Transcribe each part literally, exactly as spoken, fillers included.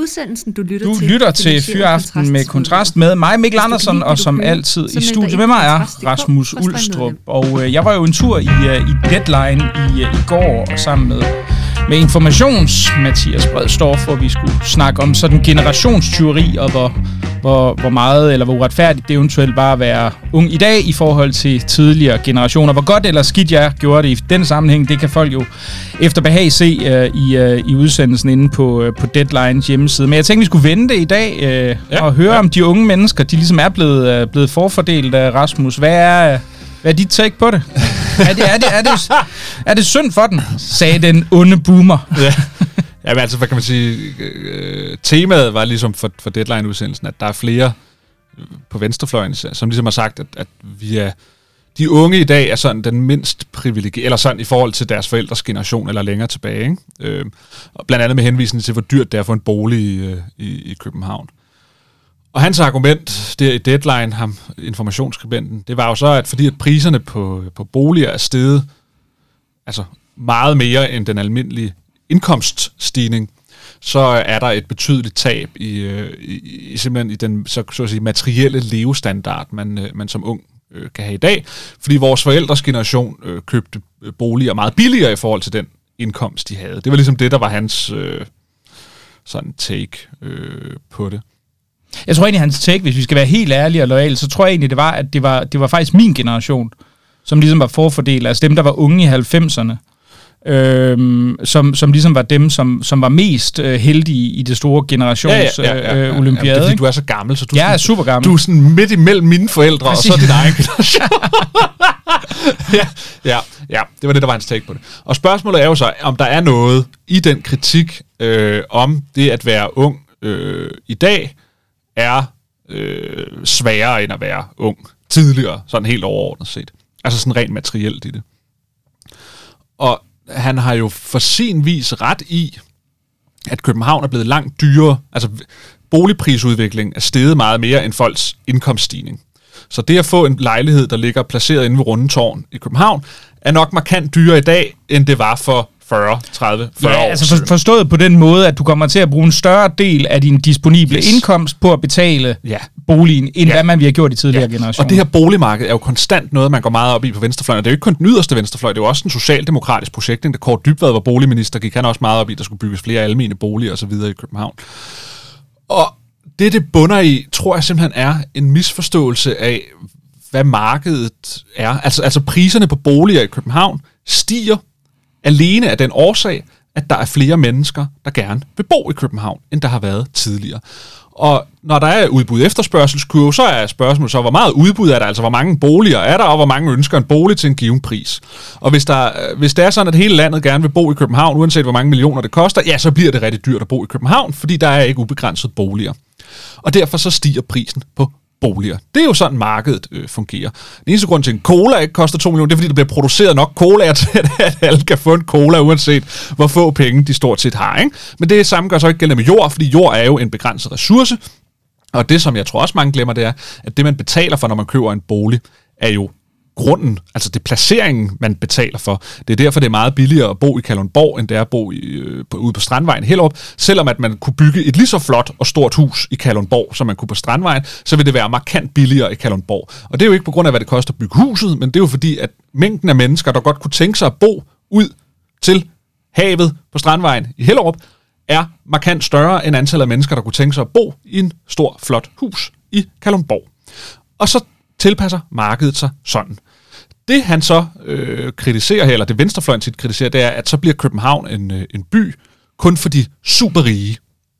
udsendelsen, du lytter du til? Du lytter til Fyraften med Kontrast med mig, Mikkel Andersen, og som altid i studiet med mig er Rasmus Ulstrup. Og øh, jeg var jo en tur i, uh, i Deadline i, uh, i går og sammen med, med Informations-Mathias Bredstorff, hvor vi skulle snakke om sådan generationstyveri og hvor, hvor, hvor meget eller hvor uretfærdigt det eventuelt var at være ung i dag i forhold til tidligere generationer. Hvor godt eller skidt jeg gjorde det i den sammenhæng, det kan folk jo efter behag se uh, i, uh, i udsendelsen inde på, uh, på Deadlines hjemmeside. Men jeg tænkte, vi skulle vente i dag uh, ja, og høre, ja. om de unge mennesker, de ligesom er blevet, uh, blevet forfordelt af Rasmus. Hvad er, hvad er dit take på det? er, det, er, det, er, det, er det synd for den, sagde den onde boomer. Ja. Ja, men altså, hvad kan man sige, øh, temaet var ligesom for, for Deadline-udsendelsen, at der er flere på venstrefløjen, som ligesom har sagt, at, at vi er, de unge i dag er sådan den mindst privilegerede, eller sådan i forhold til deres forældres generation, eller længere tilbage, ikke? Øh, og blandt andet med henvisning til, hvor dyrt det er for en bolig i, i, i København. Og hans argument der i Deadline, ham informationsskribenten, det var jo så, at fordi at priserne på, på boliger er steget altså meget mere end den almindelige indkomststigning, så er der et betydeligt tab i, i, i simpelthen i den så, så at sige, materielle levestandard, man, man som ung øh, kan have i dag, fordi vores forældres generation øh, købte boliger meget billigere i forhold til den indkomst, de havde. Det var ligesom det, der var hans øh, sådan take øh, på det. Jeg tror egentlig, hans take, hvis vi skal være helt ærlige og loyale, så tror jeg egentlig, det var, at det var, det var faktisk min generation, som ligesom var forfordelt, altså dem, der var unge i halvfemserne, øhm, som, som ligesom var dem, som, som var mest øh, heldige i det store generations ja, ja, ja, ja, ja. Øh, olympiade. Jamen, det er, fordi du er så gammel, så du jeg sådan, er super gammel. Du er sådan midt imellem mine forældre, præcis. Og så din egen generation. ja, ja, ja, det var det, der var hans take på det. Og spørgsmålet er jo så, om der er noget i den kritik øh, om det at være ung øh, i dag, er øh, sværere end at være ung tidligere, sådan helt overordnet set. Altså sådan rent materielt i det. Og han har jo for sin vis ret i, at København er blevet langt dyrere. Altså boligprisudviklingen er steget meget mere end folks indkomststigning. Så det at få en lejlighed, der ligger placeret inde ved Rundetårn i København, er nok markant dyrere i dag, end det var for fyrre, tredive, fyrre ja, år altså for, forstået på den måde, at du kommer til at bruge en større del af din disponible yes. indkomst på at betale ja. boligen, end ja. hvad man vi har gjort i tidligere ja. generationer. Og det her boligmarked er jo konstant noget, man går meget op i på venstrefløjen. Og det er jo ikke kun den yderste venstrefløj, det er jo også en socialdemokratisk projekt. Da Kåre Dybvad var boligminister, gik han også meget op i, at der skulle bygges flere almene boliger osv. i København. Og det, det bunder i, tror jeg simpelthen er en misforståelse af, hvad markedet er. Altså, altså priserne på boliger i København stiger alene af den årsag, at der er flere mennesker, der gerne vil bo i København, end der har været tidligere. Og når der er udbud efterspørgselskurve, så er spørgsmålet så, hvor meget udbud er der, altså hvor mange boliger er der, og hvor mange ønsker en bolig til en given pris. Og hvis, der, hvis det er sådan, at hele landet gerne vil bo i København, uanset hvor mange millioner det koster, ja, så bliver det rigtig dyrt at bo i København, fordi der er ikke ubegrænset boliger. Og derfor så stiger prisen på boliger. Det er jo sådan, markedet øh, fungerer. Den eneste grund til, at en cola ikke koster to millioner, det er, fordi der bliver produceret nok cola til, at alle kan få en cola, uanset hvor få penge de stort set har. Ikke? Men det samme gør så ikke gældende med jord, fordi jord er jo en begrænset ressource. Og det, som jeg tror også mange glemmer, det er, at det, man betaler for, når man køber en bolig, er jo grunden, altså det placeringen, man betaler for. Det er derfor, det er meget billigere at bo i Kalundborg, end det er at bo i, øh, på, ude på Strandvejen i Hellerup. Selvom at man kunne bygge et lige så flot og stort hus i Kalundborg, som man kunne på Strandvejen, så vil det være markant billigere i Kalundborg. Og det er jo ikke på grund af, hvad det koster at bygge huset, men det er jo fordi, at mængden af mennesker, der godt kunne tænke sig at bo ud til havet på Strandvejen i Hellerup, er markant større end antallet af mennesker, der kunne tænke sig at bo i en stor, flot hus i Kalundborg. Og så tilpasser markedet sig sådan. Det han så øh, kritiserer her, eller det venstrefløjen tit kritiserer, det er, at så bliver København en, øh, en by kun for de superrige.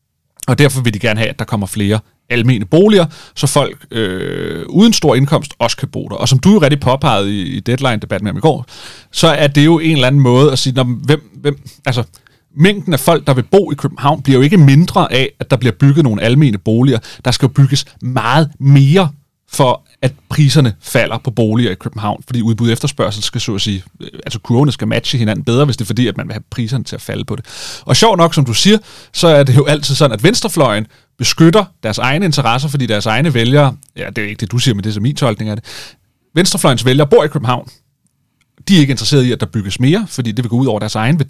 Og derfor vil de gerne have, at der kommer flere almene boliger, så folk øh, uden stor indkomst også kan bo der. Og som du jo rigtig påpegede i, i Deadline-debatten med ham i går, så er det jo en eller anden måde at sige, når, hvem, hvem, altså mængden af folk, der vil bo i København, bliver jo ikke mindre af, at der bliver bygget nogle almene boliger. Der skal jo bygges meget mere for at priserne falder på boliger i København, fordi udbud efterspørgsel skal så at sige, altså kurvene skal matche hinanden bedre, hvis det er fordi, at man vil have priserne til at falde på det. Og sjovt nok, som du siger, så er det jo altid sådan, at venstrefløjen beskytter deres egne interesser, fordi deres egne vælgere, ja, det er ikke det, du siger, men det er så min tolkning af det, venstrefløjens vælgere bor i København. De er ikke interesserede i, at der bygges mere, fordi det vil gå ud over deres egen værdi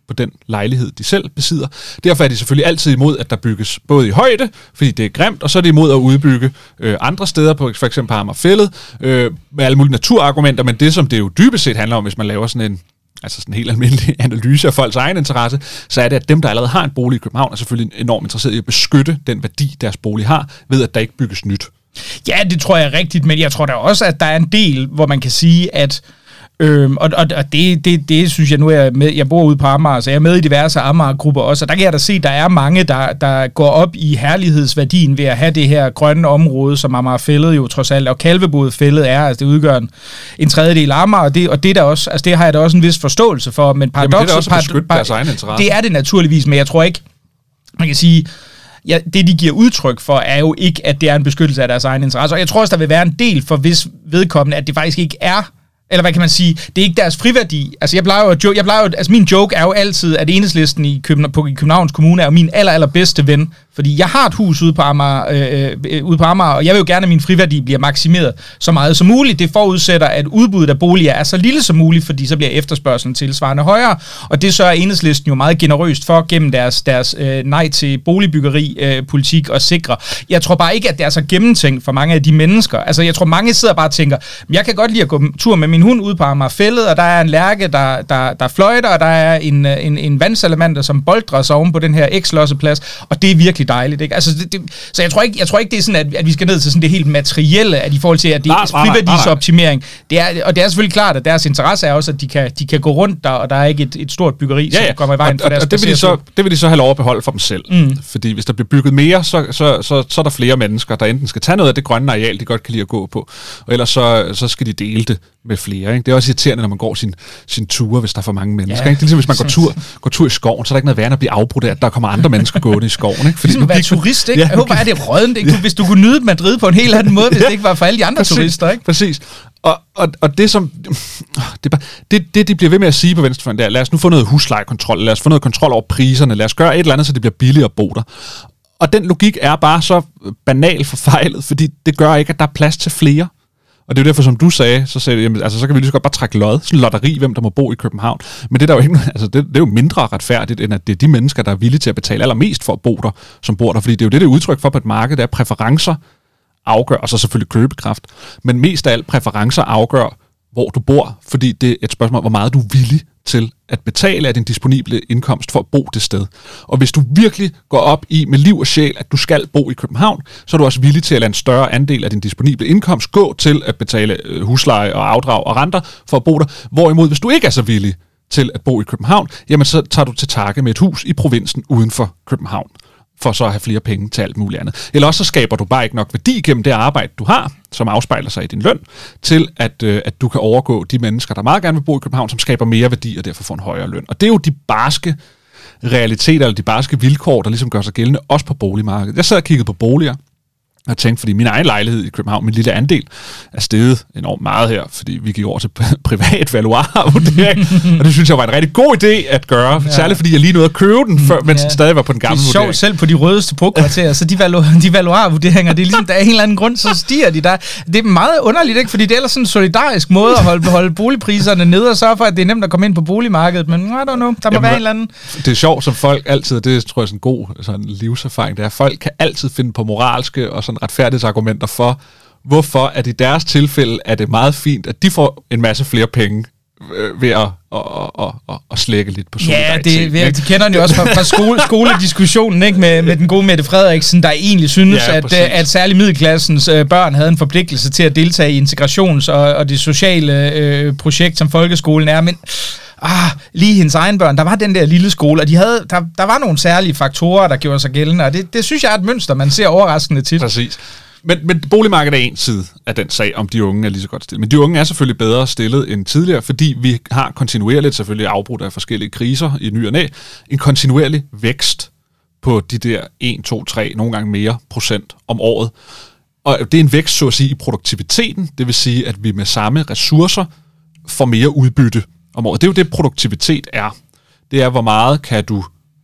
på den lejlighed, de selv besidder. Derfor er de selvfølgelig altid imod, at der bygges både i højde, fordi det er grimt, og så er de imod at udbygge øh, andre steder, på for eksempel på Amagerfælled, øh, med alle mulige naturargumenter, men det, som det jo dybest set handler om, hvis man laver sådan en altså sådan en helt almindelig analyse af folks egen interesse, så er det, at dem, der allerede har en bolig i København, er selvfølgelig enormt interesseret i at beskytte den værdi, deres bolig har, ved at der ikke bygges nyt. Ja, det tror jeg er rigtigt, men jeg tror da også, at der er en del, hvor man kan sige, at Øhm, og og, og det, det, det synes jeg nu, er med, jeg bor ude på Amager, så jeg er med i diverse Amager-grupper også, og der kan jeg da se, at der er mange, der, der går op i herlighedsværdien ved at have det her grønne område, som Amagerfælled jo trods alt, og Kalvebodfælled er, altså det udgør en, en tredjedel af Amager, og det, og det, der også, altså det har jeg da også en vis forståelse for, men paradokset, det er også at beskytte deres egen interesse. Det er det naturligvis, men jeg tror ikke, man kan sige, ja, det de giver udtryk for, er jo ikke, at det er en beskyttelse af deres egen interesse, og jeg tror også, der vil være en del for hvis vedkommende, at det faktisk ikke er, eller hvad kan man sige, det er ikke deres friværdi. Altså jeg plejer jo at joke, jeg plejer jo, altså min joke er jo altid, at Enhedslisten i, København, på, i Københavns Kommune er jo min aller, aller bedste ven. Fordi jeg har et hus ude på Amager, øh, øh, ude på Amager, og jeg vil jo gerne, at min friværdi bliver maksimeret så meget som muligt. Det forudsætter, at udbuddet af boliger er så lille som muligt, fordi så bliver efterspørgselen tilsvarende højere. Og det sørger Enhedslisten jo meget generøst for gennem deres, deres øh, nej til boligbyggeri øh, politik og sikre. Jeg tror bare ikke, at det er så gennemtænkt for mange af de mennesker. Altså jeg tror, mange sidder bare og tænker, jeg kan godt lide at gå tur med min hund ude på Amagerfælled, og der er en lærke, der, der, der fløjter, og der er en, en, en vandsalamander, som boldrer sig oven på den her eks-losseplads, og det er virkelig dejligt, ikke? Altså, det, det, så jeg tror ikke, jeg tror ikke, det er sådan, at, at vi skal ned til sådan det helt materielle, at i forhold til, at det er friværdiesoptimering. Det er, og det er selvfølgelig klart, at deres interesse er også, at de kan, de kan gå rundt der, og der er ikke et, et stort byggeri, ja, ja. som kommer i vejen og, for deres og, og det, vil de så, det vil de så have lov at beholde for dem selv. Mm. Fordi hvis der bliver bygget mere, så, så, så, så er der flere mennesker, der enten skal tage noget af det grønne areal, de godt kan lide at gå på, og ellers så, så skal de dele det med flere. Ikke? Det er også irriterende, når man går sin, sin ture, hvis der er for mange mennesker. Ja. Ikke? Det er ligesom, hvis man går tur, går tur i skoven, så er der ikke noget værre at blive afbrudt af, at der kommer andre mennesker gående i skoven. Ikke? Fordi ligesom at være turist, ikke? Ja, jeg håber, at det er rådent, ikke? Hvis du kunne nyde Madrid på en helt anden måde, hvis ja. det ikke var for alle de andre præcis, turister. Ikke? Præcis. Og, og, og det, som det, det, det, de bliver ved med at sige på venstrefløjen, det er, lad os nu få noget huslejekontrol, lad os få noget kontrol over priserne, lad os gøre et eller andet, så det bliver billigere at bo der. Og den logik er bare så banal forfejlet, fordi det gør ikke, at der er plads til flere. Og det er jo derfor, som du sagde, så, sagde, jamen, altså, så kan vi lige så godt bare trække lod, sådan en lotteri, hvem der må bo i København. Men det er, der jo ikke, altså, det, det er jo mindre retfærdigt, end at det er de mennesker, der er villige til at betale allermest for at bo der, som bor der. Fordi det er jo det, det er udtryk for på et marked, der er præferencer afgør, og så selvfølgelig købekraft. Men mest af alt præferencer afgør, hvor du bor, fordi det er et spørgsmål om, hvor meget du er villig til at betale af din disponible indkomst for at bo det sted. Og hvis du virkelig går op i med liv og sjæl, at du skal bo i København, så er du også villig til at lade en større andel af din disponible indkomst gå til at betale husleje og afdrag og renter for at bo der. Hvorimod, hvis du ikke er så villig til at bo i København, jamen så tager du til takke med et hus i provinsen uden for København, for så at have flere penge til alt muligt andet. Eller også så skaber du bare ikke nok værdi gennem det arbejde, du har, som afspejler sig i din løn, til at, øh, at du kan overgå de mennesker, der meget gerne vil bo i København, som skaber mere værdi og derfor får en højere løn. Og det er jo de barske realiteter, eller de barske vilkår, der ligesom gør sig gældende, også på boligmarkedet. Jeg sad og kiggede på boliger, og tænkte, fordi min egen lejlighed i København, min lille andel, er steget enormt meget her, fordi vi gik over til privat valuarvurdering, og det synes jeg var en rigtig god idé at gøre, ja. Særligt fordi jeg lige nåede at købe den, før, mens ja. den stadig var på den gamle vurdering. Det er sjovt selv på de rødeste brugkvarterer, så de, valu- de valuarvurderinger, det er ligesom, der er en eller anden grund, så stiger de der. Det er meget underligt, ikke? Fordi det er ellers sådan en solidarisk måde at holde, holde boligpriserne nede og sørge for, at det er nemt at komme ind på boligmarkedet, men I don't know, der må Jamen, være en eller anden. Det er sjovt, som folk altid, det tror jeg er sådan en god sådan livserfaring, det er, at folk kan altid finde på moralske og sådan retfærdighedsargumenter for, hvorfor at i deres tilfælde er det meget fint, at de får en masse flere penge øh, ved at, at, at, at, at slække lidt på solidaritet. Ja, det, det, det kender den jo også fra, fra skole, skolediskussionen, ikke, med, med den gode Mette Frederiksen, der egentlig synes, ja, at, at særlig middelklassens øh, børn havde en forpligtelse til at deltage i integrations- og, og det sociale øh, projekt, som folkeskolen er, men Ah, lige hendes egen børn, der var den der lille skole, og de havde, der, der var nogle særlige faktorer, der gjorde sig gældende, og det, det synes jeg er et mønster, man ser overraskende tit. Præcis. Men, men boligmarkedet er en side af den sag, om de unge er lige så godt stillet. Men de unge er selvfølgelig bedre stillet end tidligere, fordi vi har kontinuerligt, selvfølgelig afbrudt af forskellige kriser i ny og næ, en kontinuerlig vækst på de der en, to, tre, nogle gange mere procent om året. Og det er en vækst, så at sige, i produktiviteten, det vil sige, at vi med samme ressourcer får mere udbytte om året. Det er jo det, produktivitet er. Det er, hvor meget kan du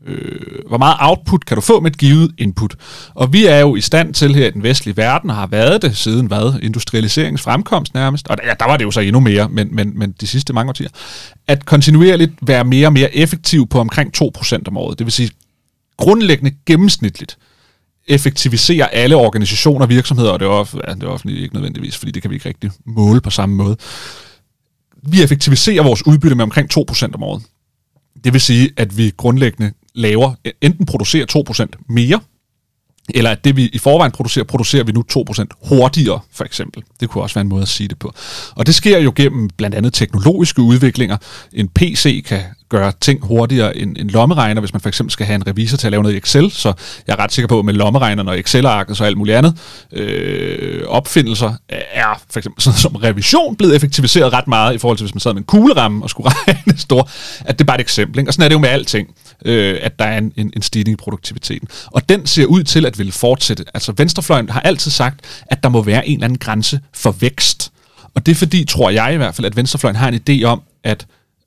Øh, hvor meget output kan du få med et givet input? Og vi er jo i stand til her i den vestlige verden, og har været det siden hvad? Industrialiseringens fremkomst nærmest, og ja, der var det jo så endnu mere, men, men, men de sidste mange årtier, at kontinuerligt være mere og mere effektiv på omkring to procent om året. Det vil sige grundlæggende gennemsnitligt effektivisere alle organisationer og virksomheder, og det er, off- ja, det er offentligt ikke nødvendigvis, fordi det kan vi ikke rigtig måle på samme måde. Vi effektiviserer vores udbytte med omkring to procent om året. Det vil sige, at vi grundlæggende laver, enten producerer to procent mere, eller at det vi i forvejen producerer, producerer vi nu to procent hurtigere, for eksempel. Det kunne også være en måde at sige det på. Og det sker jo gennem blandt andet teknologiske udviklinger. En P C kan gøre ting hurtigere end en lommeregner, hvis man for eksempel skal have en revisor til at lave noget i Excel, så jeg er ret sikker på, at med lommeregneren og Excel-arket og alt muligt andet øh, opfindelser er for eksempel sådan som revision blevet effektiviseret ret meget i forhold til, hvis man sad med en kugleramme og skulle regne store. At det er bare et eksempel, ikke? Og sådan er det jo med alting, øh, at der er en, en, en stigning i produktiviteten. Og den ser ud til at ville fortsætte. Altså venstrefløjen har altid sagt, at der må være en eller anden grænse for vækst. Og det er fordi, tror jeg i hvert fald, at venstrefløjen har en idé om, at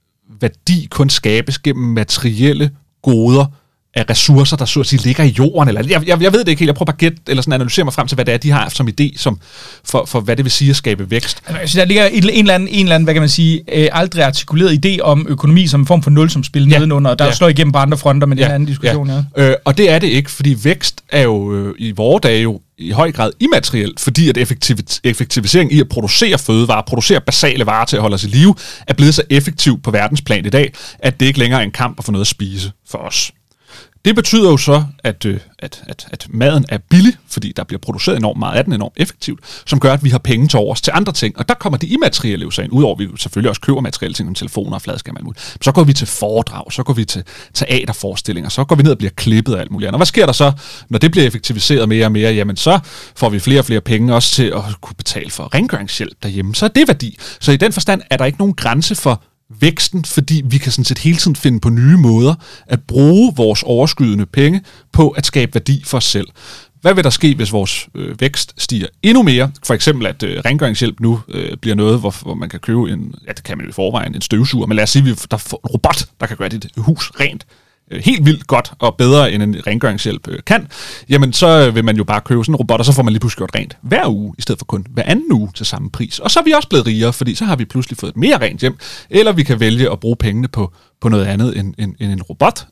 værdi kun skabes gennem materielle goder af ressourcer, der så at sige ligger i jorden. Eller, jeg, jeg, jeg ved det ikke helt. Jeg prøver bare at gætte, eller sådan analysere mig frem til, hvad det er, de har som idé som, for, for, hvad det vil sige at skabe vækst. Altså, der ligger en, en, eller anden, en eller anden, hvad kan man sige, øh, aldrig artikuleret idé om økonomi som en form for nulsumsspil ja. nedenunder, og der ja. slår igennem på andre fronter med ja. den anden diskussion. Ja. Ja. Øh, og det er det ikke, fordi vækst er jo øh, i vore dage jo i høj grad immaterielt, fordi at effektiv- effektivisering i at producere fødevarer, producere basale varer til at holde os i live, er blevet så effektiv på verdensplan i dag, at det ikke længere er en kamp at få noget at spise for os. Det betyder jo så, at, øh, at, at, at maden er billig, fordi der bliver produceret enormt meget af den, enormt effektivt, som gør, at vi har penge til overs til andre ting. Og der kommer de immaterielle jo så ind, udover at vi selvfølgelig også køber materielle ting, som telefoner og fladskærme og alt muligt. Så går vi til foredrag, så går vi til teaterforestillinger, så går vi ned og bliver klippet og alt muligt. Og hvad sker der så, når det bliver effektiviseret mere og mere? Jamen så får vi flere og flere penge også til at kunne betale for rengøringshjælp derhjemme. Så er det værdi. Så i den forstand er der ikke nogen grænse for væksten, fordi vi kan sådan set hele tiden finde på nye måder at bruge vores overskydende penge på at skabe værdi for os selv. Hvad vil der ske, hvis vores øh, vækst stiger endnu mere? For eksempel, at øh, rengøringshjælp nu øh, bliver noget, hvor, hvor man kan købe en, ja, det kan man jo i forvejen, en støvsuger, men lad os sige, at der er en robot, der kan gøre dit hus rent helt vildt godt og bedre end en rengøringshjælp kan, jamen så vil man jo bare købe sådan en robot, og så får man lige pludselig gjort rent hver uge, i stedet for kun hver anden uge til samme pris. Og så er vi også blevet rigere, fordi så har vi pludselig fået et mere rent hjem, eller vi kan vælge at bruge pengene på, på noget andet end, end, end en robot.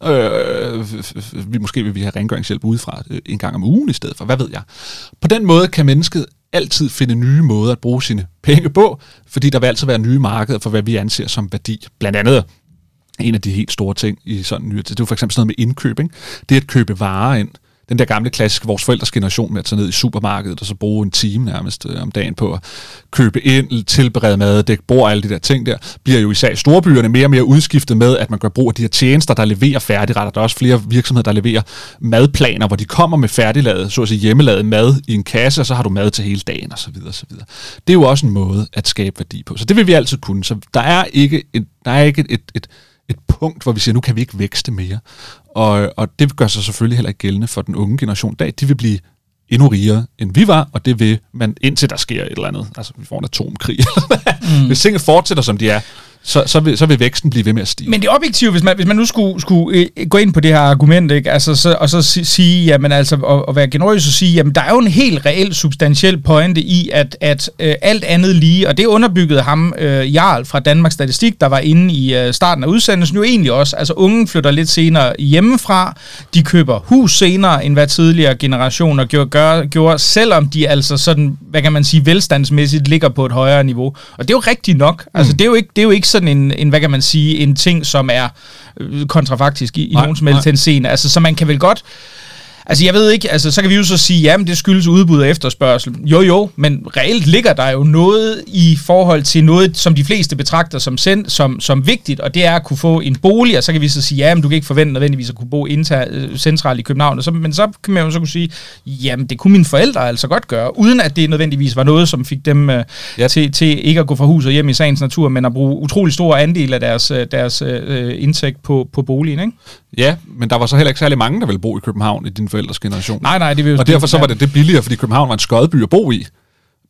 Øh, vi måske vil vi have rengøringshjælp udefra en gang om ugen i stedet for, hvad ved jeg. På den måde kan mennesket altid finde nye måder at bruge sine penge på, fordi der vil altid være nye markeder for, hvad vi anser som værdi. Blandt andet en af de helt store ting i sådan nyere tid, det er jo for eksempel sådan noget med indkøb, ikke? Det er at købe varer ind. Den der gamle klassiske, vores forældres generation med at tage ned i supermarkedet og så bruge en time nærmest øh, om dagen på at købe ind, tilberede mad, dække bord og alle de der ting der, bliver jo især i storbyerne mere og mere udskiftet med, at man gør brug af de her tjenester, der leverer færdigretter. Der er også flere virksomheder, der leverer madplaner, hvor de kommer med færdiglavet, så at sige hjemmelavet mad i en kasse, og så har du mad til hele dagen osv. osv. Det er jo også en måde at skabe værdi på. Så det vil vi altid kunne. Så der er ikke et, der er ikke et, et, et et punkt, hvor vi siger, nu kan vi ikke vækste mere. Og, og det gør sig selvfølgelig heller ikke gældende for den unge generation. De vil blive endnu rigere, end vi var, og det vil man, indtil der sker et eller andet. Altså, vi får en atomkrig. mm. Hvis tingene fortsætter, som de er, så, så, vil, så vil væksten blive ved med at stige. Men det objektive, hvis man, hvis man nu skulle, skulle øh, gå ind på det her argument, ikke? Altså, så, og så sige, jamen altså, og, og være generøs og sige, jamen der er jo en helt reel, substantiel pointe i, at, at øh, alt andet lige, og det underbyggede ham, øh, Jarl fra Danmarks Statistik, der var inde i øh, starten af udsendelsen, jo egentlig også, altså unge flytter lidt senere hjemmefra, de køber hus senere, end hvad tidligere generationer gjorde, gør, gjorde, selvom de altså sådan, hvad kan man sige, velstandsmæssigt ligger på et højere niveau. Og det er jo rigtigt nok. Altså, mm. det er jo ikke, det er jo ikke sådan en, en, hvad kan man sige, en ting, som er øh, kontrafaktisk i, i nogen som helst henseende. Altså, så man kan vel godt... Altså, jeg ved ikke, altså, så kan vi jo så sige, jamen, det skyldes udbud og efterspørgsel. Jo, jo, men reelt ligger der jo noget i forhold til noget, som de fleste betragter som, send, som, som vigtigt, og det er at kunne få en bolig, og så kan vi så sige, jamen, du kan ikke forvente nødvendigvis at kunne bo inter, centralt i København, og så, men så kan man jo så kunne sige, jamen, det kunne mine forældre altså godt gøre, uden at det nødvendigvis var noget, som fik dem øh, ja. til, til ikke at gå fra hus og hjem i sagens natur, men at bruge utrolig stor andel af deres, deres øh, indtægt på, på boligen, ikke? Ja, men der var så heller ikke særlig mange, der ville bo i København i din forældres generation. Nej, nej, det vil jo... Og derfor så var det det billigere, fordi København var en skodby at bo i.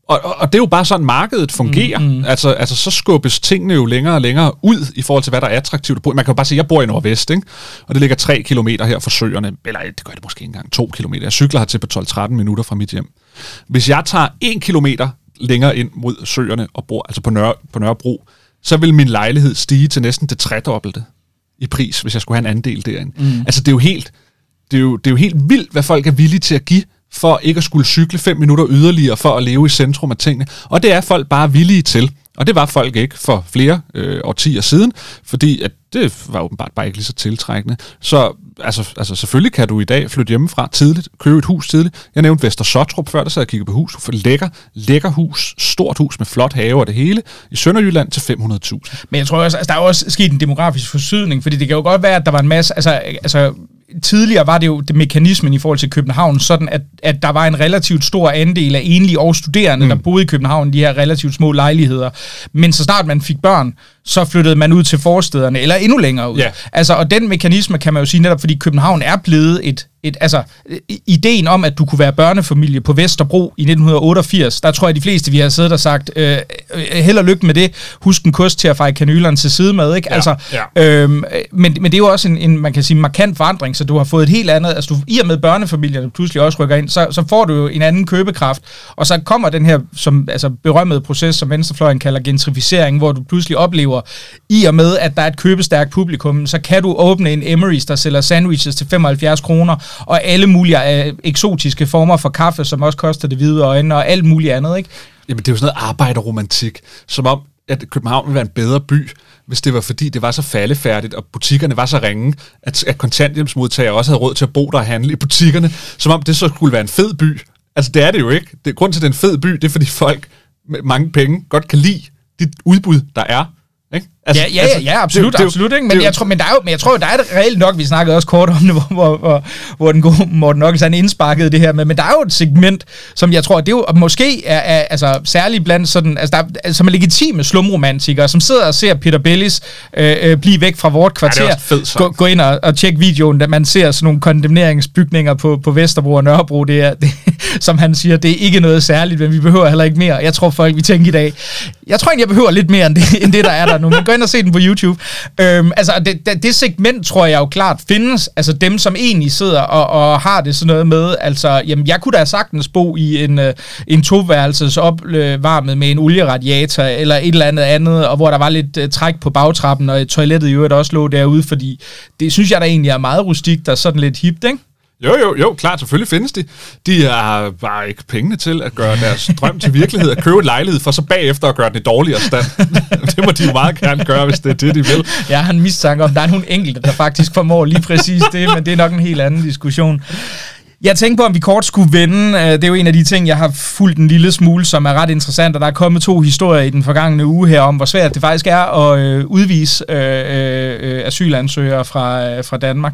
Og, og, og det er jo bare sådan, markedet fungerer. Mm, mm. Altså, altså, så skubbes tingene jo længere og længere ud i forhold til, hvad der er attraktivt at bo. Man kan jo bare sige, at jeg bor i Nordvest, ikke? Og det ligger tre kilometer her fra søerne. Eller det gør det måske ikke engang to kilometer. Jeg cykler hertil på tolv til tretten minutter fra mit hjem. Hvis jeg tager en kilometer længere ind mod søerne og bor, altså på, Nørre, på Nørrebro, så vil min lejlighed stige til næsten det tredobbelte i pris, hvis jeg skulle have en andel derinde. Mm. Altså, det er jo helt, det er jo, det er jo helt vildt, hvad folk er villige til at give for ikke at skulle cykle fem minutter yderligere for at leve i centrum af tingene. Og det er folk bare villige til. Og det var folk ikke for flere øh, årtier siden, fordi at det var åbenbart bare ikke lige så tiltrækkende. Så altså, altså selvfølgelig kan du i dag flytte hjemmefra tidligt, købe et hus tidligt. Jeg nævnte Vester Sottrup før, der sad jeg og kiggede på hus. For lækker, lækker hus, stort hus med flot have og det hele, i Sønderjylland til fem hundrede tusind. Men jeg tror også, altså, der er også sket en demografisk forsydning, fordi det kan jo godt være, at der var en masse, altså, altså tidligere var det jo det mekanismen i forhold til København, sådan at, at der var en relativt stor andel af enlige og studerende, mm. der boede i København, de her relativt små lejligheder. Men så snart man fik børn, så flyttede man ud til forstederne, eller endnu længere ud. Yeah. Altså, og den mekanisme kan man jo sige netop, fordi København er blevet et, et, altså, ideen om, at du kunne være børnefamilie på Vesterbro i nitten otteogfirs, der tror jeg, de fleste, vi har siddet og sagt, øh, held og lykke med det, husk en kost til at feje kanylerne til side med, ikke? Ja, altså, ja. Øhm, men, men det er jo også en, en, man kan sige, markant forandring, så du har fået et helt andet, altså du, i og med børnefamilierne pludselig også rykker ind, så, så får du jo en anden købekraft, og så kommer den her, som, altså, berømmede proces, som venstrefløjen kalder gentrificering, hvor du pludselig oplever, i og med, at der er et købestærkt publikum, så kan du åbne en Emery's, der sælger sandwiches til femoghalvfjerds kroner, og alle mulige øh, eksotiske former for kaffe, som også koster det hvide øjne, og alt muligt andet, ikke? Jamen, det er jo sådan noget arbejderromantik, som om, at København ville være en bedre by, hvis det var fordi, det var så faldefærdigt, og butikkerne var så ringe, at, at kontanthjælpsmodtagere også havde råd til at bo der og handle i butikkerne, som om det så skulle være en fed by. Altså, det er det jo ikke. Det, grund til, at det er en fed by, det er, fordi folk med mange penge godt kan lide dit udbud, der er. Ikke? Altså, ja, ja, ja, ja, absolut, det, det, absolut, ikke? Men, det, jeg tror, men, der er jo, men jeg tror, der er det reelt nok, vi snakkede også kort om det, hvor, hvor, hvor, hvor den gode Morten Ockels, han indsparkede det her med, men der er jo et segment, som jeg tror, det er jo måske er, er altså, særligt blandt sådan, altså der er, som er legitime slumromantikere, som sidder og ser Peter Bellis øh, øh, blive væk fra vort kvarter, ja, gå, gå ind og, og tjekke videoen, da man ser sådan nogle kondemneringsbygninger på, på Vesterbro og Nørrebro, det er, det, som han siger, det er ikke noget særligt, men vi behøver heller ikke mere. Jeg tror, folk vi tænker i dag, jeg tror ikke, jeg behøver lidt mere end det, end det der er der nu, men gå ind og se den på YouTube. Øhm, altså, det, det, det segment, tror jeg jo klart findes. Altså, dem, som egentlig sidder og, og har det sådan noget med, altså, jamen, jeg kunne da sagtens bo i en, uh, en toværelses opvarmet med en olieradiator, eller et eller andet andet, og hvor der var lidt uh, træk på bagtrappen, og toilettet i øvrigt også lå derude, fordi det synes jeg da egentlig er meget rustikt og sådan lidt hipt, ikke? Jo, jo, jo, klart, selvfølgelig findes de. De har bare ikke pengene til at gøre deres drøm til virkelighed, at købe et lejlighed, for så bagefter at gøre den i dårligere stand. Det må de jo meget gerne gøre, hvis det er det, de vil. Jeg har en mistanke om, der er nogle enkelte, der faktisk formår lige præcis det, men det er nok en helt anden diskussion. Jeg tænkte på, om vi kort skulle vende. Det er jo en af de ting, jeg har fulgt en lille smule, som er ret interessant, og der er kommet to historier i den forgangne uge her om, hvor svært det faktisk er at udvise øh, øh, asylansøgere fra, fra Danmark.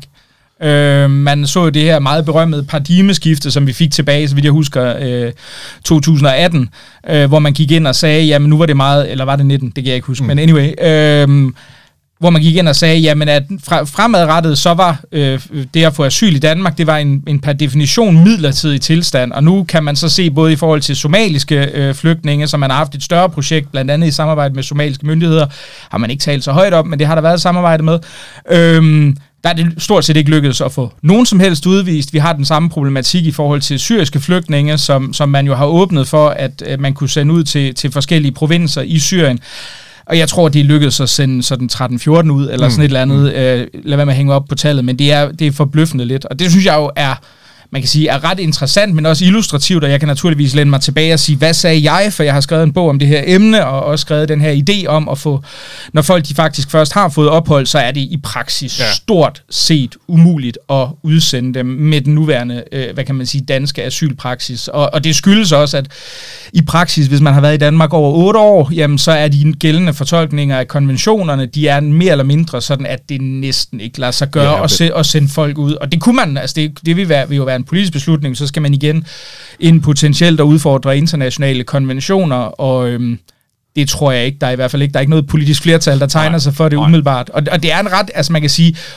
Øh, man så det her meget berømmede paradigmeskifte, som vi fik tilbage, så vidt jeg husker, øh, to tusind og atten, øh, hvor man gik ind og sagde, jamen nu var det meget, eller var det nitten, det kan jeg ikke huske, mm. men anyway, øh, hvor man gik ind og sagde, jamen at fra, fremadrettet, så var øh, det at få asyl i Danmark, det var en, en per definition midlertidig tilstand, og nu kan man så se både i forhold til somaliske øh, flygtninge, som man har haft et større projekt, blandt andet i samarbejde med somaliske myndigheder, har man ikke talt så højt om, men det har der været samarbejde med, øh, der er det stort set ikke lykkedes at få nogen som helst udvist. Vi har den samme problematik i forhold til syriske flygtninge, som, som man jo har åbnet for, at, at man kunne sende ud til, til forskellige provinser i Syrien. Og jeg tror, det er lykkedes at sende sådan tretten fjorten ud, eller sådan mm. et eller andet. Øh, lad være med at hænge op på tallet, men det er, det er forbløffende lidt. Og det synes jeg jo er, man kan sige, er ret interessant, men også illustrativt, og jeg kan naturligvis læne mig tilbage og sige, hvad sagde jeg, for jeg har skrevet en bog om det her emne, og også skrevet den her idé om at få, når folk de faktisk først har fået ophold, så er det i praksis ja. stort set umuligt at udsende dem med den nuværende, øh, hvad kan man sige, danske asylpraksis. Og, og det skyldes også, at i praksis, hvis man har været i Danmark over otte år, jamen så er de gældende fortolkninger af konventionerne, de er mere eller mindre sådan, at det næsten ikke lader sig gøre ja, at, se, at sende folk ud. Og det kunne man, altså det, det vil, være, vil jo være en politisk beslutning, så skal man igen ind potentielt og udfordre internationale konventioner, og øhm, det tror jeg ikke, der er i hvert fald ikke, der er ikke noget politisk flertal, der tegner nej, sig for det nej. umiddelbart. Og, og det er en ret, altså man kan sige,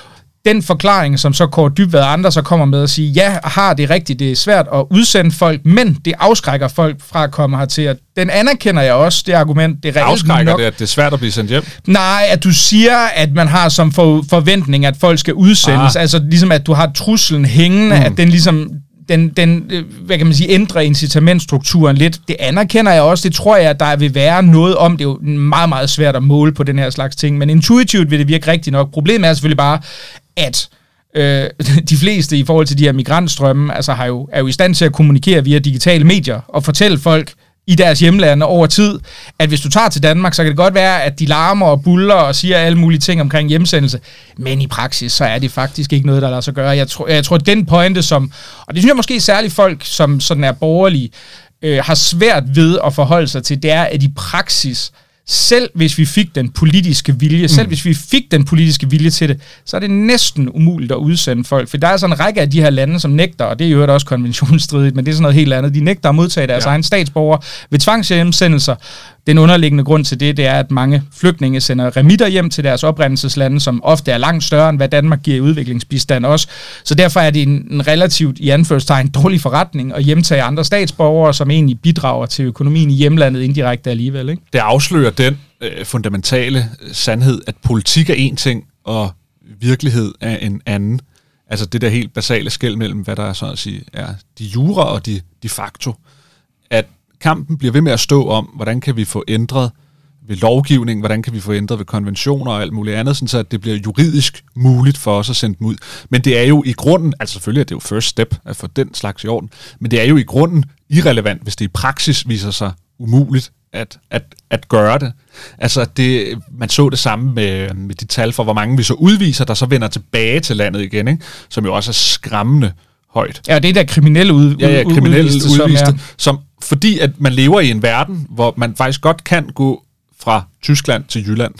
den forklaring, som så Kaare Dybvad og andre så kommer med at sige, ja, har det rigtigt, det er svært at udsende folk, men det afskrækker folk fra at komme hertil. Den anerkender jeg også, det argument. Det afskrækker nok. Det, at det er svært at blive sendt hjem? Nej, at du siger, at man har som for, forventning, at folk skal udsendes. Ah. Altså ligesom, at du har truslen hængende, mm. at den ligesom... Den, den, hvad kan man sige, ændrer incitamentstrukturen lidt. Det anerkender jeg også. Det tror jeg, at der vil være noget om. Det er jo meget, meget svært at måle på den her slags ting. Men intuitivt vil det virke rigtigt nok. Problemet er selvfølgelig bare, at øh, de fleste i forhold til de her migrantstrømme, altså har jo, er jo i stand til at kommunikere via digitale medier og fortælle folk i deres hjemlande over tid, at hvis du tager til Danmark, så kan det godt være, at de larmer og buller og siger alle mulige ting omkring hjemsendelse, men i praksis, så er det faktisk ikke noget, der lader sig gøre. Jeg tror, jeg tror at den pointe, som, og det synes jeg måske særligt folk, som sådan er borgerlige, øh, har svært ved at forholde sig til, det er, at i praksis, selv hvis vi fik den politiske vilje, selv hvis vi fik den politiske vilje til det, så er det næsten umuligt at udsende folk. For der er sådan en række af de her lande, som nægter, og det er jo også konventionsstridigt, men det er sådan noget helt andet, de nægter at modtage deres ja. egen statsborgere ved tvangshjemsendelser. Den underliggende grund til det, det er, at mange flygtninge sender remitter hjem til deres oprindelseslande, som ofte er langt større, end hvad Danmark giver i udviklingsbistand også. Så derfor er det en, en relativt, i anførselstegn, dårlig forretning at hjemtage andre statsborgere, som egentlig bidrager til økonomien i hjemlandet indirekte alligevel. Ikke? Det afslører den øh, fundamentale sandhed, at politik er en ting, og virkelighed er en anden. Altså det der helt basale skel mellem, hvad der er, så at sige, er de jura og de, de facto. At kampen bliver ved med at stå om, hvordan kan vi få ændret ved lovgivning, hvordan kan vi få ændret ved konventioner og alt muligt andet, sådan så at det bliver juridisk muligt for os at sende dem ud. Men det er jo i grunden, altså selvfølgelig er det jo first step at få den slags i orden, men det er jo i grunden irrelevant, hvis det i praksis viser sig umuligt at, at, at gøre det. Altså det, man så det samme med, med de tal for, hvor mange vi så udviser, der så vender tilbage til landet igen, ikke? Som jo også er skræmmende højt. Ja, det er der kriminelle ud, ja, ja, kriminelle udviste, udviste som, som fordi at man lever i en verden, hvor man faktisk godt kan gå fra Tyskland til Jylland.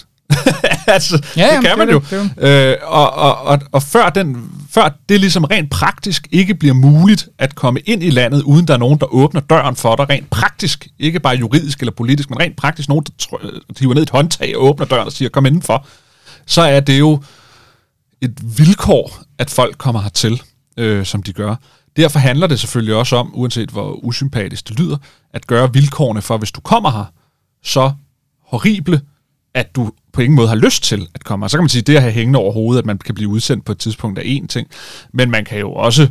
altså, ja, det kan man det, jo. Det, det. Øh, og, og, og, og før, den, før det ligesom rent praktisk ikke bliver muligt at komme ind i landet, uden der er nogen, der åbner døren for dig, rent praktisk, ikke bare juridisk eller politisk, men rent praktisk, nogen, der hiver ned et håndtag og åbner døren og siger, kom indenfor, så er det jo et vilkår, at folk kommer hertil, øh, som de gør. Derfor handler det selvfølgelig også om, uanset hvor usympatisk det lyder, at gøre vilkårene for, hvis du kommer her, så horrible, at du på ingen måde har lyst til at komme her. Så kan man sige, at det at have hængende over hovedet, at man kan blive udsendt på et tidspunkt, er én ting. Men man kan jo også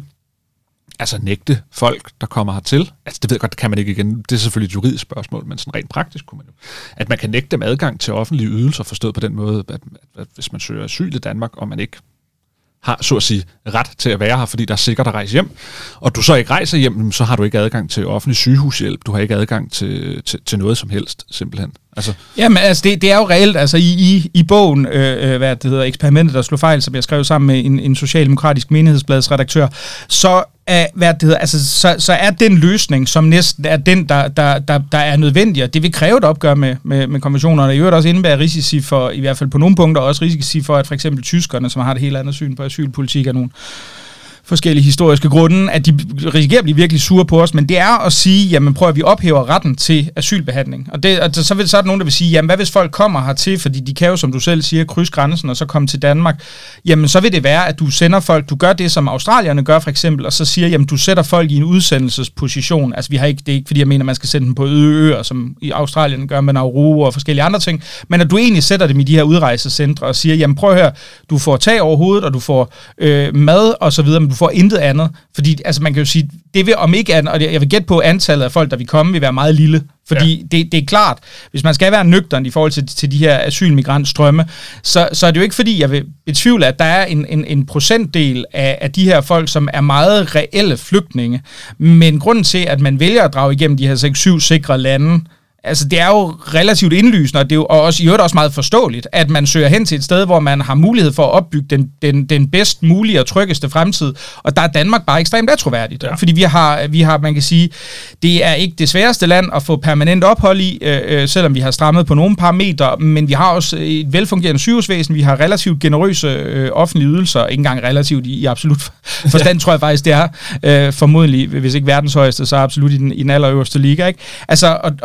altså nægte folk, der kommer hertil. Altså det ved jeg godt, det kan man ikke igen. Det er selvfølgelig et juridisk spørgsmål, men sådan rent praktisk kunne man jo. At man kan nægte dem adgang til offentlige ydelser, forstået på den måde, at, at, at hvis man søger asyl i Danmark, og man ikke har, så at sige, ret til at være her, fordi der er sikkert at rejse hjem, og du så ikke rejser hjem, så har du ikke adgang til offentlig sygehushjælp, du har ikke adgang til, til, til noget som helst, simpelthen. Altså. Jamen, altså, det, det er jo reelt, altså i, i, i bogen, øh, hvad det hedder, Eksperimentet, der slog fejl, som jeg skrev sammen med en, en socialdemokratisk menighedsbladsredaktør, så er, hvad det hedder, altså, så, så er den løsning, som næsten er den, der, der, der, der er nødvendig, og det vil kræve et opgør med, med, med konventionerne. I øvrigt også indebærer risici for, i hvert fald på nogle punkter, også risici for, at for eksempel tyskerne, som har et helt andet syn på asylpolitik, er nogle forskellige historiske grunde, at de risikerer at blive virkelig sure på os, men det er at sige, jamen prøv at vi ophæver retten til asylbehandling. Og det, altså, så, vil, så er der nogen, der vil sige, jamen hvad hvis folk kommer hertil, fordi de kan jo, som du selv siger, krydse grænsen og så komme til Danmark, jamen så vil det være, at du sender folk, du gør det, som australierne gør for eksempel, og så siger, jamen du sætter folk i en udsendelsesposition. Altså vi har ikke, det er ikke, fordi jeg mener, man skal sende dem på øde øer, som i Australien gør med Nauru og forskellige andre ting, men at du egentlig sætter dem i de her udrejsecentre og siger, jamen prøv at høre, du får tag over hovedet, og du får øh, mad og så videre, men du får intet andet. Fordi altså, man kan jo sige, det vil om ikke andet, og jeg vil gætte på, antallet af folk, der vil komme, vil være meget lille. Fordi ja. det, det er klart, hvis man skal være nøgtern i forhold til, til de her asylmigrantstrømme, så, så er det jo ikke fordi, jeg vil betvivle, at der er en, en, en procentdel af, af de her folk, som er meget reelle flygtninge. Men grunden til, at man vælger at drage igennem de her seks syv sikre lande, altså det er jo relativt indlysende, og det er jo også, i øvrigt også meget forståeligt, at man søger hen til et sted, hvor man har mulighed for at opbygge den, den, den bedst mulige og tryggeste fremtid, og der er Danmark bare ekstremt atroværdigt, ja. Fordi vi har, vi har, man kan sige, det er ikke det sværeste land at få permanent ophold i, øh, selvom vi har strammet på nogle parametre, men vi har også et velfungerende sygehusvæsen, vi har relativt generøse øh, offentlige ydelser, ikke engang relativt i, i absolut forstand, tror jeg faktisk det er, øh, formodentlig, hvis ikke verdens højeste, så absolut i den, i den allerøverste liga, ikke? Altså, og, og, og derfor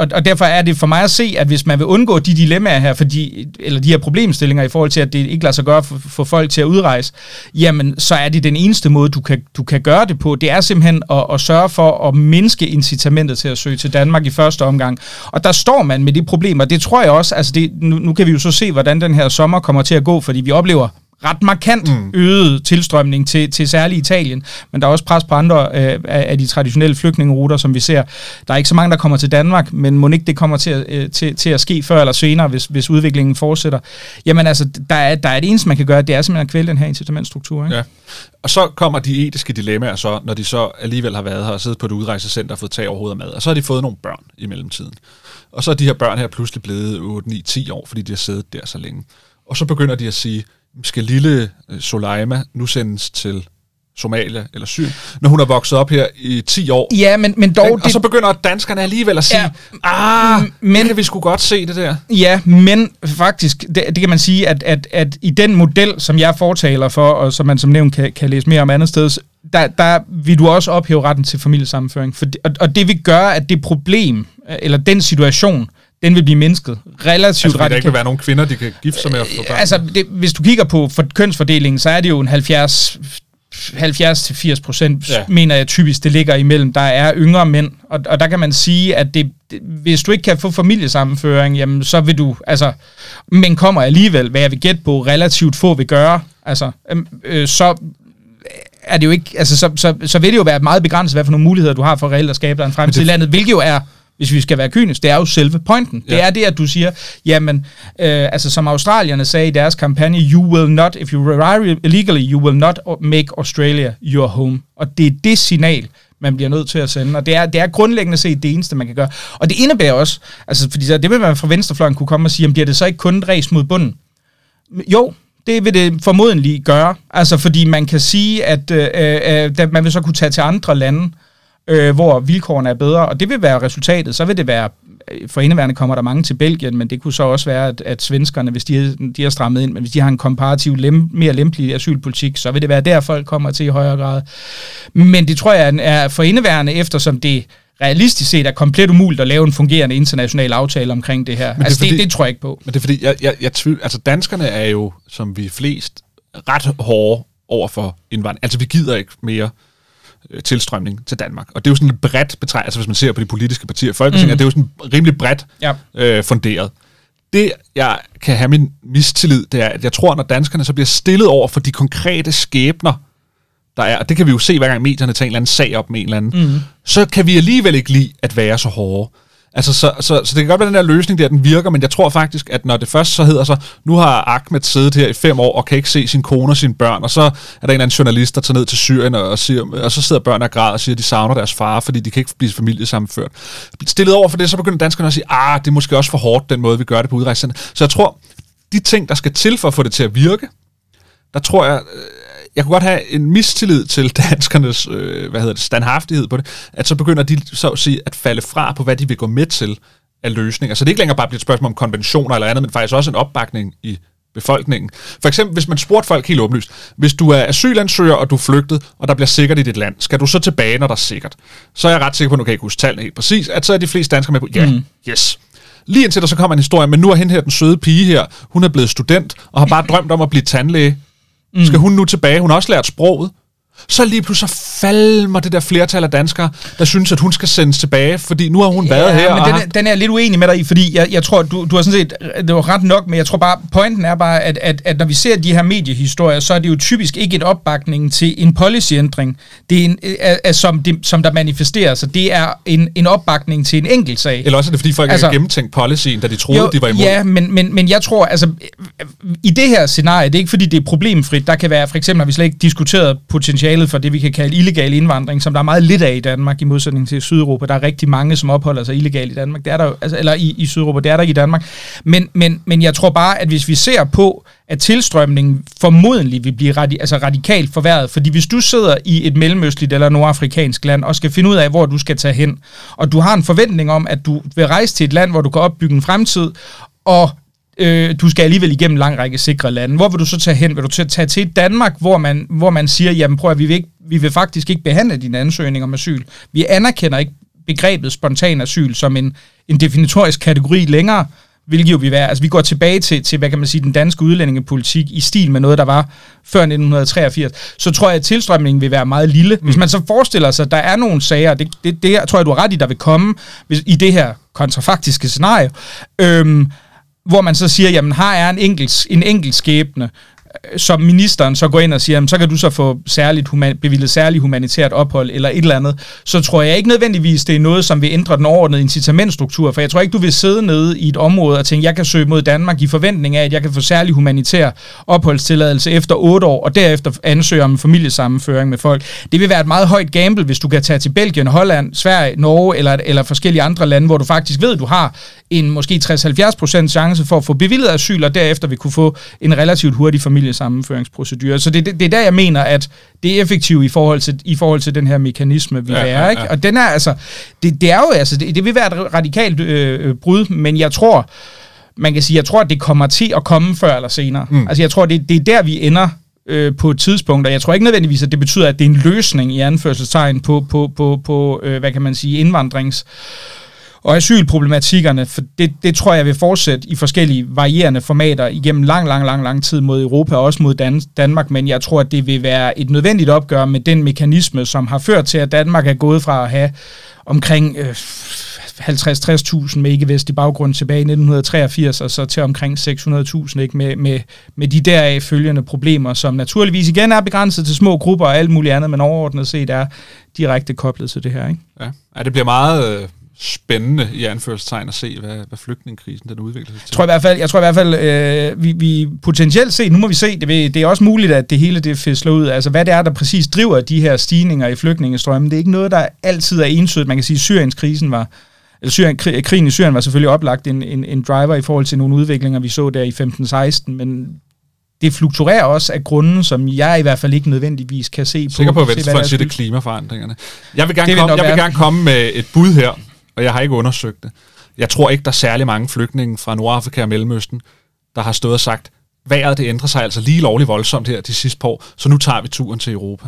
derfor er det for mig at se, at hvis man vil undgå de dilemmaer her, fordi, eller de her problemstillinger i forhold til, at det ikke lader sig gøre for, for folk til at udrejse, jamen så er det den eneste måde, du kan, du kan gøre det på. Det er simpelthen at, at sørge for at mindske incitamentet til at søge til Danmark i første omgang. Og der står man med de problemer. Det tror jeg også, altså det, nu, nu kan vi jo så se, hvordan den her sommer kommer til at gå, fordi vi oplever ret markant mm. øget tilstrømning til, til særligt Italien, men der er også pres på andre øh, af de traditionelle flygtningeruter, som vi ser. Der er ikke så mange, der kommer til Danmark, men må ikke det kommer til at, øh, til, til at ske før eller senere, hvis, hvis udviklingen fortsætter. Jamen altså, der er, der er det eneste, man kan gøre, det er simpelthen at kvæle den her incitamentstruktur. Ikke? Ja. Og så kommer de etiske dilemmaer så, når de så alligevel har været her og siddet på et udrejsecenter og fået tag over hovedet og mad, og så har de fået nogle børn i mellemtiden. Og så er de her børn her pludselig blevet otte, ni, ti år, fordi de har siddet der så længe. Og så begynder de at sige, skal lille Soleima nu sendes til Somalia eller Syrien, når hun har vokset op her i ti år. Ja, men, men dog... Og det, så begynder danskerne alligevel at sige, ja, ah, men det kan vi sgu godt se det der. Ja, men faktisk, det, det kan man sige, at, at, at i den model, som jeg fortaler for, og som man som nævnt kan, kan læse mere om andet sted, der, der vil du også ophæve retten til familiesammenføring. For det, og, og det vil gøre, at det problem, eller den situation, den vil blive mindsket relativt altså, radikalt. Der ikke vil være nogen kvinder, de kan gifte sig med at få børn. Altså, det, hvis du kigger på for kønsfordelingen, så er det jo en halvfjerds til firs procent, ja. mener jeg typisk, det ligger imellem. Der er yngre mænd, og, og der kan man sige, at det, det, hvis du ikke kan få familiesammenføring, jamen, så vil du, altså, men kommer alligevel, hvad jeg vil gætte på, relativt få vil gøre, altså, øh, så er det jo ikke, altså, så, så, så vil det jo være meget begrænset, hvad for nogle muligheder du har for reelt at skabe dig en fremtid i landet, hvilket jo er, hvis vi skal være kynisk, det er jo selve pointen. Ja. Det er det, at du siger, jamen, øh, altså som australierne sagde i deres kampagne, you will not, if you arrive illegally, you will not make Australia your home. Og det er det signal, man bliver nødt til at sende. Og det er, det er grundlæggende set det eneste, man kan gøre. Og det indebærer også, altså fordi det vil man fra venstrefløjen kunne komme og sige, jamen bliver det så ikke kun et ræs mod bunden? Jo, det vil det formodentlig gøre. Altså fordi man kan sige, at øh, øh, man vil så kunne tage til andre lande, Øh, hvor vilkårene er bedre, og det vil være resultatet. Så vil det være, for indeværende kommer der mange til Belgien, men det kunne så også være, at, at svenskerne, hvis de, de har strammet ind, men hvis de har en komparativt lem, mere lempelig asylpolitik, så vil det være der, folk kommer til i højere grad. Men det tror jeg er for indeværende, eftersom det realistisk set er komplet umuligt at lave en fungerende international aftale omkring det her. Det altså, fordi, det, det tror jeg ikke på. Men det er fordi, jeg, jeg, jeg tvivl, altså danskerne er jo, som vi flest, ret hårde over for indvandring. Altså, vi gider ikke mere tilstrømning til Danmark. Og det er jo sådan et bredt betræk, altså hvis man ser på de politiske partier, Folketinget, mm. det er jo sådan rimelig bredt ja. øh, funderet. Det, jeg kan have min mistillid, det er, at jeg tror, når danskerne så bliver stillet over for de konkrete skæbner, der er, og det kan vi jo se, hver gang medierne tager en eller anden sag op med en eller anden, mm. så kan vi alligevel ikke lide at være så hårde. Altså, så, så, så det kan godt være den der løsning der, den virker, men jeg tror faktisk, at når det først så hedder så, nu har Ahmed siddet her i fem år og kan ikke se sin kone og sine børn, og så er der en eller anden journalist, der tager ned til Syrien, og, siger, og så sidder børn og græder og siger, at de savner deres far, fordi de kan ikke blive familiesammenført. Stillet over for det, så begynder danskerne at sige, ah, det er måske også for hårdt, den måde, vi gør det på udrejsecenter. Så jeg tror, de ting, der skal til for at få det til at virke, der tror jeg... Jeg kunne godt have en mistillid til danskernes øh, hvad hedder det, standhaftighed på det, at så begynder de så at sige at falde fra på, hvad de vil gå med til af løsninger. Så det er ikke længere bare bliver et spørgsmål om konventioner eller andet, men faktisk også en opbakning i befolkningen. For eksempel, hvis man spurgte folk helt åbenlyst, hvis du er asylansøger, og du er flygtet, og der bliver sikkert i dit land, skal du så tilbage, når der er sikkert? Så er jeg ret sikker på, at nu kan jeg ikke huske tallene helt præcis, at så er de fleste danskere med på, ja, mm. yes. Lige indtil der så kommer en historie, men nu er hende her, den søde pige her, hun er blevet student, og har bare drømt om at blive tandlæge. Mm. Skal hun nu tilbage? Hun har også lært sproget. Så lige pludselig så falmer det der flertal af danskere, der synes, at hun skal sendes tilbage, fordi nu har hun ja, været her. Men den, er, den er jeg lidt uenig med dig i, fordi jeg, jeg tror, du, du har sådan set, det var ret nok, men jeg tror bare, pointen er bare, at, at, at når vi ser de her mediehistorier, så er det jo typisk ikke et opbakning til en policyændring, det er en, er, er, som, det, som der manifesterer sig. Det er en, en opbakning til en enkelt sag. Eller også er det, fordi folk altså, ikke har gennemtænkt policyen, da de troede, jo, de var imod. Ja, men, men, men jeg tror, altså, i det her scenarie, det er ikke fordi, det er problemfrit. Der kan være, for eksempel, har vi slet ikke diskuteret potentialet for det, vi kan kalde illegal indvandring, som der er meget lidt af i Danmark, i modsætning til Sydeuropa. Der er rigtig mange, som opholder sig illegalt i Danmark. Det er der, altså, eller i, i Sydeuropa, det er der ikke i Danmark. Men, men, men jeg tror bare, at hvis vi ser på, at tilstrømningen formodentlig vil blive radi- altså radikalt forværret, fordi hvis du sidder i et mellemøstligt eller nordafrikansk land, og skal finde ud af, hvor du skal tage hen, og du har en forventning om, at du vil rejse til et land, hvor du kan opbygge en fremtid, og Øh, du skal alligevel igennem en lang række sikre lande. Hvor vil du så tage hen? Vil du tage til Danmark, hvor man, hvor man siger, jamen prøv at vi vil, ikke, vi vil faktisk ikke behandle din ansøgning om asyl. Vi anerkender ikke begrebet spontan asyl som en, en definitorisk kategori længere, hvilket jo vi være. Altså vi går tilbage til, til, hvad kan man sige, den danske udlændingepolitik i stil med noget, der var før nitten treogfirs, så tror jeg, at tilstrømningen vil være meget lille. Hvis man så forestiller sig, at der er nogle sager, det, det, det tror jeg, du har ret i, der vil komme hvis, i det her kontrafaktiske scenarie, øhm, hvor man så siger, jamen her er en enkelt, en enkelt skæbne, som ministeren så går ind og siger, jamen, så kan du så få særligt human, bevilget særligt humanitært ophold eller et eller andet, så tror jeg ikke nødvendigvis, det er noget, som vil ændre den overordnede incitamentstruktur, for jeg tror ikke, du vil sidde nede i et område og tænke, jeg kan søge mod Danmark i forventning af, at jeg kan få særlig humanitær opholdstilladelse efter otte år, og derefter ansøge om en familiesammenføring med folk. Det vil være et meget højt gamble, hvis du kan tage til Belgien, Holland, Sverige, Norge eller, eller forskellige andre lande, hvor du faktisk ved, at du har en måske tres til halvfjerds procent chance for at få bevilget asyl, og derefter vil kunne få en relativt hurtig familiesammenføringsprocedure. Så det, det, det er der, jeg mener, at det er effektivt i forhold til, i forhold til den her mekanisme, vi ja, er, ja, ja. Ikke? Og den er altså, det, det er jo altså, det, det vil være et radikalt øh, brud, men jeg tror, man kan sige, jeg tror, at det kommer til at komme før eller senere. Mm. Altså jeg tror, det, det er der, vi ender øh, på et tidspunkt, og jeg tror ikke nødvendigvis, at det betyder, at det er en løsning i anførselstegn på, på, på, på øh, hvad kan man sige, indvandrings og asylproblematikkerne, for det, det tror jeg vil fortsætte i forskellige varierende formater igennem lang, lang, lang, lang tid mod Europa og også mod Dan- Danmark, men jeg tror, at det vil være et nødvendigt opgør med den mekanisme, som har ført til, at Danmark er gået fra at have omkring øh, halvtreds til tres tusind med ikke-vestlig baggrund tilbage i nitten treogfirs, og så til omkring seks hundrede tusind, ikke, med, med, med de deraf følgende problemer, som naturligvis igen er begrænset til små grupper og alt muligt andet, men overordnet set er direkte koblet til det her. Ikke? Ja, ja det bliver meget Øh spændende i anførselstegn at se, hvad, hvad flygtningekrisen den udvikler sig til. Jeg tror i hvert fald, jeg tror i hvert fald øh, vi, vi potentielt set, nu må vi se, det, det er også muligt, at det hele det fisler ud. Altså hvad det er, der præcis driver de her stigninger i flygtningestrømmen, det er ikke noget, der altid er entydigt. Man kan sige, at Syrienskrisen var, eller Syrien, krigen i Syrien var selvfølgelig oplagt en, en, en driver i forhold til nogle udviklinger, vi så der i femten seksten, men det fluktuerer også af grunden, som jeg i hvert fald ikke nødvendigvis kan se på. Sikker på, at venstrefløjen siger, det klimaforandringerne. Jeg vil gerne, det komme, vil jeg vil gerne komme med et bud her, og jeg har ikke undersøgt det. Jeg tror ikke, der er særlig mange flygtninge fra Nordafrika og Mellemøsten, der har stået og sagt, vejret det ændrer sig altså lige lovligt voldsomt her de sidste par år, så nu tager vi turen til Europa.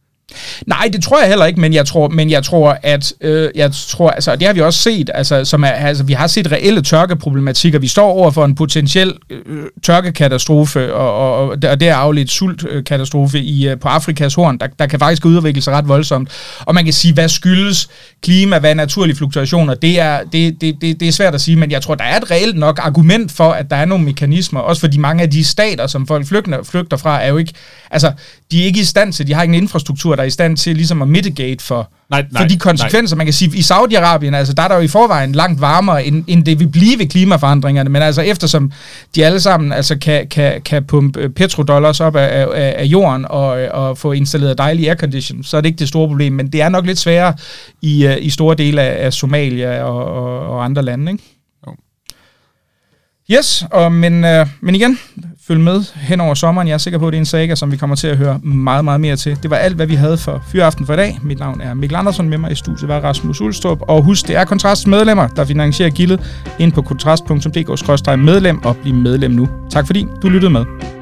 Nej, det tror jeg heller ikke, men jeg tror, men jeg tror, at øh, jeg tror, altså det har vi også set, altså som er, altså vi har set reelle tørkeproblematikker. Vi står over for en potentiel øh, tørkekatastrofe og, og, og det er afledt sultkatastrofe i øh, på Afrikas Horn. Der, der kan faktisk udvikle sig ret voldsomt. Og man kan sige, hvad skyldes klima, hvad er naturlige fluktuationer? Det er det, det, det, det er svært at sige, men jeg tror, der er et reelt nok argument for, at der er nogle mekanismer, også fordi mange af de stater, som folk flygter, flygter fra, er jo ikke, altså de er ikke i stand til, de har ikke en infrastruktur, der er i stand til ligesom at mitigate for, nej, nej, for de konsekvenser. Nej. Man kan sige, i Saudi-Arabien, altså der er der jo i forvejen langt varmere, end, end det vil blive ved klimaforandringerne, men altså eftersom de alle sammen altså kan, kan, kan pumpe petrodollars op af, af, af jorden og, og få installeret dejlig aircondition, så er det ikke det store problem, men det er nok lidt sværere i, i store dele af, af Somalia og, og, og andre lande, ikke? Yes, og, men, øh, men igen, følg med hen over sommeren. Jeg er sikker på, at det er en saga, som vi kommer til at høre meget, meget mere til. Det var alt, hvad vi havde for Fyraften for i dag. Mit navn er Mikkel Andersen, med mig i studiet var Rasmus Ulstrup. Og husk, det er Kontrasts medlemmer, der finansierer gildet ind på kontrast punktum d k skråstreg medlem og bliv medlem nu. Tak fordi du lyttede med.